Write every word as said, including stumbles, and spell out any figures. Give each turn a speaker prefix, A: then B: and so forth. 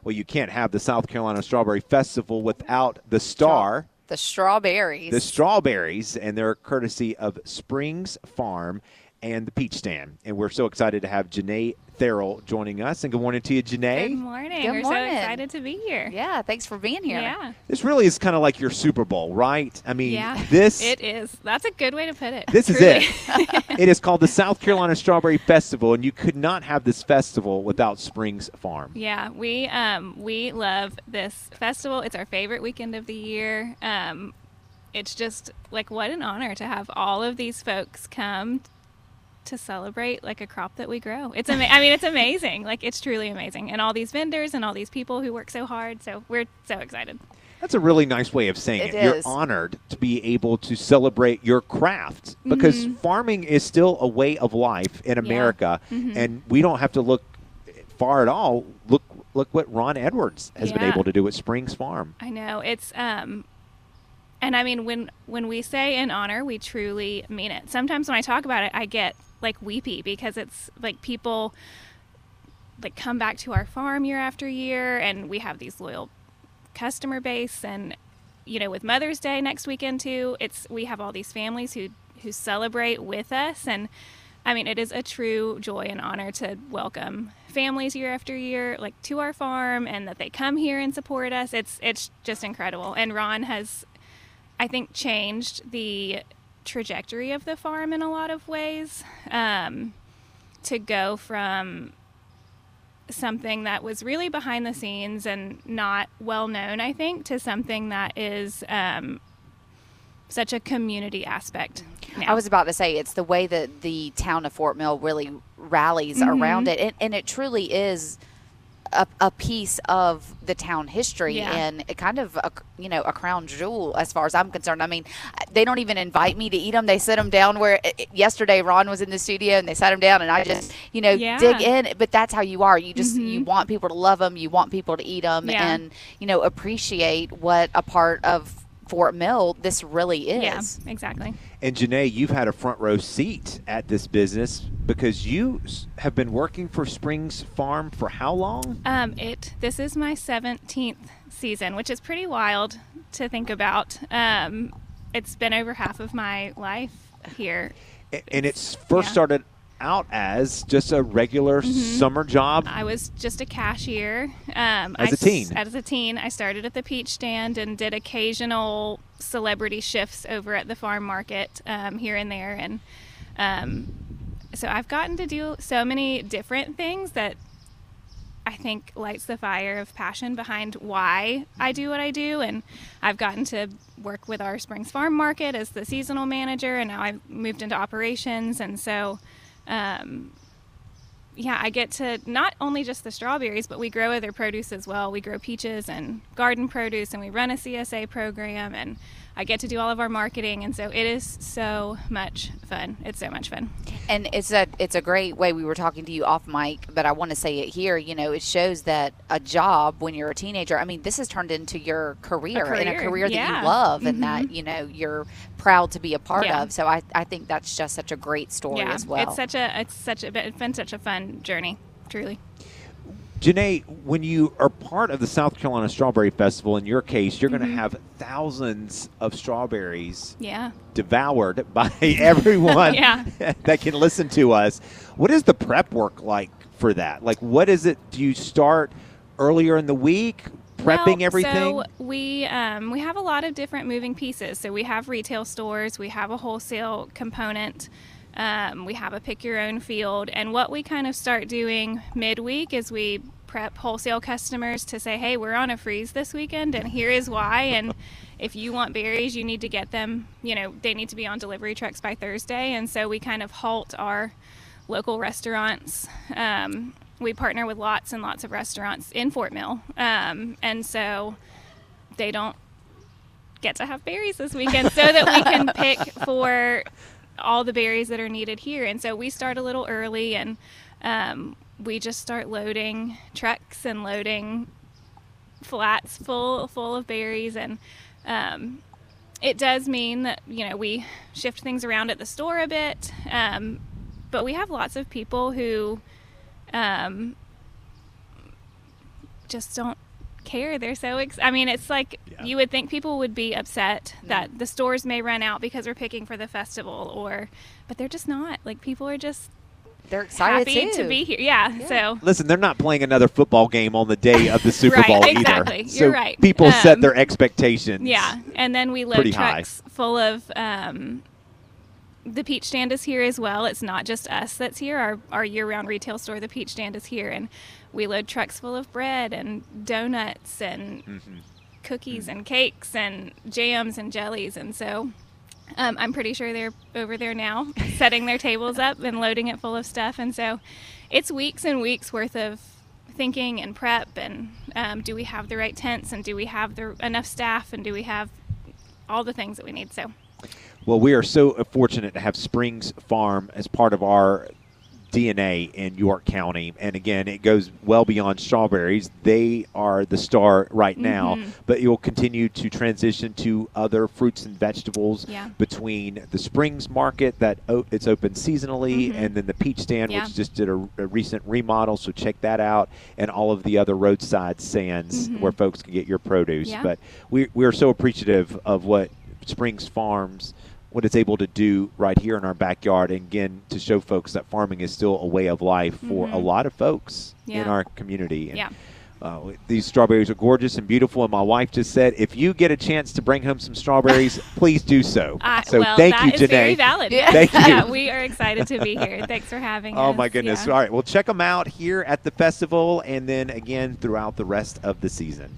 A: Well, you can't have the South Carolina Strawberry Festival without the star.
B: The strawberries.
A: The strawberries, and they're courtesy of Springs Farm and the Peach Stand. And we're so excited to have Janae Therrell joining us. And good morning to you, Janae.
C: Good morning.
B: Good
C: We're
B: morning.
C: so excited to be here.
B: Yeah, thanks for being here.
C: Yeah.
A: This really is kind of like your Super Bowl, right? I mean,
C: Yeah,
A: this
C: it is. That's a good way to put it.
A: This is
C: truly.
A: it. It is called the South Carolina Strawberry Festival, and you could not have this festival without Springs Farm.
C: Yeah, we um we love this festival. It's our favorite weekend of the year. Um, it's just like what an honor to have all of these folks come to celebrate like a crop that we grow. It's ama- I mean, it's amazing. Like it's truly amazing, and all these vendors and all these people who work so hard. So we're so excited.
A: That's a really nice way of saying it.
B: It
A: You're
B: is.
A: honored to be able to celebrate your craft because
C: Mm-hmm.
A: farming is still a way of life in America,
C: Mm-hmm.
A: and we don't have to look far at all. Look, look what Ron Edwards has been
C: Yeah.
A: able to do at Springs Farm.
C: I know it's um and I mean when when we say in honor, we truly mean it. Sometimes when I talk about it, I get like weepy because it's like people like come back to our farm year after year, and we have these loyal customer base. And you know, with Mother's Day next weekend too, it's we have all these families who who celebrate with us. And I mean, it is a true joy and honor to welcome families year after year, like to our farm, and that they come here and support us. It's it's just incredible. And Ron has, I think, changed the trajectory of the farm in a lot of ways. Um, to go from something that was really behind the scenes and not well known, I think, to something that is um, such a community aspect. Now.
B: I was about to say it's the way that the town of Fort Mill really rallies
C: Mm-hmm.
B: around it, and, and it truly is a, a piece of the town history
C: Yeah.
B: and it kind of a, you know a crown jewel as far as I'm concerned. I mean, they don't even invite me to eat them; they sit them down. Where it, yesterday Ron was in the studio and they sat him down, and I just you know
C: Yeah.
B: dig in. But that's how you are. You just
C: Mm-hmm.
B: you want people to love them, you want people to eat them,
C: Yeah.
B: and you know appreciate what a part of Fort Mill this really is.
C: Yeah, exactly.
A: And Janae, you've had a front row seat at this business because you s- have been working for Springs Farm for how long?
C: Um, it this is my seventeenth season, which is pretty wild to think about. Um, it's been over half of my life here.
A: A- And it's first
C: yeah.
A: started out as just a regular summer job.
C: I was just a cashier. Um,
A: As
C: I
A: a teen.
C: s- As a teen, I started at the Peach Stand and did occasional celebrity shifts over at the farm market um, here and there. And um, so I've gotten to do so many different things that I think lights the fire of passion behind why I do what I do. And I've gotten to work with our Springs Farm Market as the seasonal manager, and now I've moved into operations. And so um, yeah, I get to not only just the strawberries, but we grow other produce as well. We grow peaches and garden produce, and we run a C S A program, and I get to do all of our marketing. And so it is so much fun. It's so much fun.
B: And it's a it's a great way. We were talking to you off mic, but I want to say it here. You know, it shows that a job when you're a teenager. I mean, this has turned into your career,
C: A
B: and a
C: career,
B: career that
C: yeah.
B: you love, and
C: Mhm.
B: that you know you're proud to be a part
C: Yeah.
B: of. So I, I think that's just such a great story
C: yeah,
B: as well.
C: it's such a it's such a it's been such a fun journey, truly.
A: Janae, when you are part of the South Carolina Strawberry Festival, in your case, you're
C: Mm-hmm.
A: going to have thousands of strawberries
C: Yeah.
A: devoured by everyone
C: Yeah.
A: that can listen to us. What is the prep work like for that? Like, what is it? Do you start earlier in the week, prepping
C: Well,
A: everything?
C: So we um, we have a lot of different moving pieces. So we have retail stores, we have a wholesale component, um, we have a pick your own field, and what we kind of start doing midweek is we prep wholesale customers to say, hey, we're on a freeze this weekend, and here is why. And if you want berries, you need to get them. You know, they need to be on delivery trucks by Thursday, and so we kind of halt our local restaurants. Um, we partner with lots and lots of restaurants in Fort Mill. Um, and so they don't get to have berries this weekend so that we can pick for all the berries that are needed here. And so we start a little early, and um, we just start loading trucks and loading flats full full of berries. And um, it does mean that, you know, we shift things around at the store a bit. Um, but we have lots of people who um, just don't care. They're so ex- I mean, it's like
A: Yeah.
C: you would think people would be upset that the stores may run out because we're picking for the festival, or but they're just not. Like, people are just
B: They're excited
C: happy
B: too.
C: to be here. Yeah,
B: Yeah.
C: so
A: Listen, they're not playing another football game on the day of the Super
C: Right,
A: Bowl
C: exactly.
A: either.
C: You're
A: so
C: right.
A: people set
C: Um,
A: their expectations.
C: yeah, and then we load
A: pretty high.
C: trucks full of um, the Peach Stand is here as well. It's not just us that's here. Our our year-round retail store, the Peach Stand, is here, and we load trucks full of bread and donuts and
A: Mm-hmm.
C: cookies and cakes and jams and jellies. And so um, I'm pretty sure they're over there now setting their tables up and loading it full of stuff. And so it's weeks and weeks worth of thinking and prep, and um, do we have the right tents, and do we have the enough staff, and do we have all the things that we need. So
A: Well, we are so fortunate to have Springs Farm as part of our D N A in York County. And again, it goes well beyond strawberries. They are the star right now,
C: Mhm.
A: but you'll continue to transition to other fruits and vegetables
C: Yeah.
A: between the Springs Market that o- it's open seasonally,
C: Mhm.
A: and then the Peach Stand,
C: Yeah.
A: which just did a, a recent remodel. So check that out, and all of the other roadside stands
C: Mhm.
A: where folks can get your produce.
C: Yeah.
A: But we, we are so appreciative of what Springs Farms, what it's able to do right here in our backyard, and again, to show folks that farming is still a way of life for
C: Mhm.
A: a lot of folks in
C: Yeah.
A: our community. And,
C: Yeah.
A: uh, these strawberries are gorgeous and beautiful, and my wife just said, if you get a chance to bring home some strawberries, please do so.
C: Uh,
A: so
C: well,
A: thank
C: that
A: you,
C: is
A: Janae.
C: very valid.
B: Yeah.
A: Thank you.
C: Yeah, we are excited to be here. Thanks for having us.
A: Oh, my goodness.
C: Yeah.
A: All right, well, check them out here at the festival, and then again throughout the rest of the season.